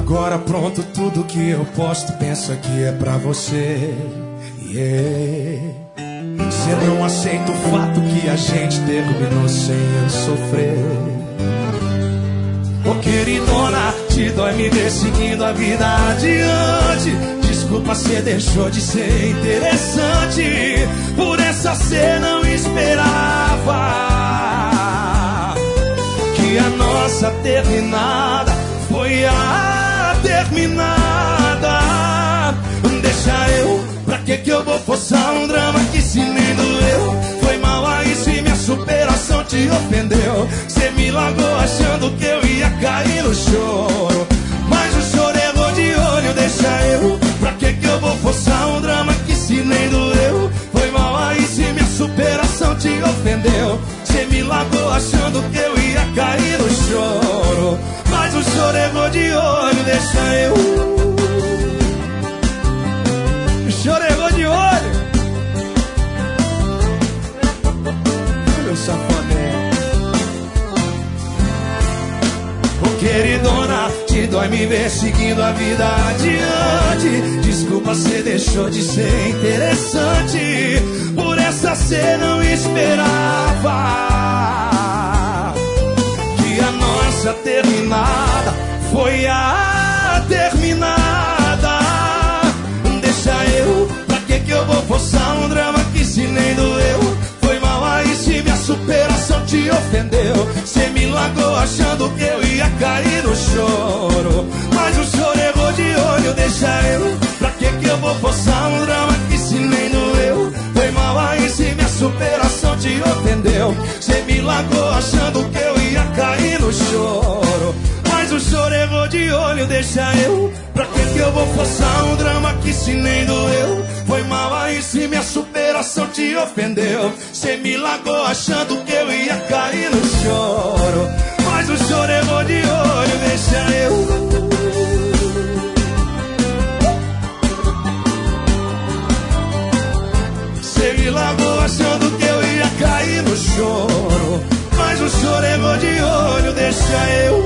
Agora pronto, tudo que eu posto, pensa que é pra você. Cê não aceita o fato que a gente terminou sem eu sofrer. Ô queridona, te dói me ver seguindo a vida adiante. Desculpa, cê deixou de ser interessante. Por essa cê não esperava que a nossa terminada foi a terminada. Deixa eu, pra que eu vou forçar um drama que se nem doeu? Foi mal aí se minha superação te ofendeu. Cê me largou achando que eu ia cair no choro, mas o choro errou de olho. Deixa eu, pra que eu vou forçar um drama que se nem doeu? Foi mal aí se minha superação te ofendeu. Cê me largou achando que eu ia cair no choro, mas o choro errou de olho. Deixa eu, o choro errou de olho. Meu safadão. Ô queridona, te dói me ver seguindo a vida adiante. Desculpa, cê deixou de ser interessante. Por essa cê não esperava que a nossa terminada foi a terminada. Deixa eu, pra que eu vou forçar um drama que se nem doeu? Foi mal aí se minha superação te ofendeu. Cê me largou achando que eu ia cair no choro, mas o choro errou de olho. Deixa eu, pra que eu vou forçar um drama que se nem doeu? Foi mal aí se minha superação te ofendeu. Cê me largou achando que eu ia cair no choro, mas o choro errou de olho. Deixa eu, pra que eu vou forçar um drama que se nem doeu? Foi mal aí se minha superação te ofendeu. Cê me largou achando que eu ia cair no choro, mas o choro errou de olho. Deixa eu, cê me largou achando que eu ia cair no choro, mas o choro errou de olho. Deixa eu,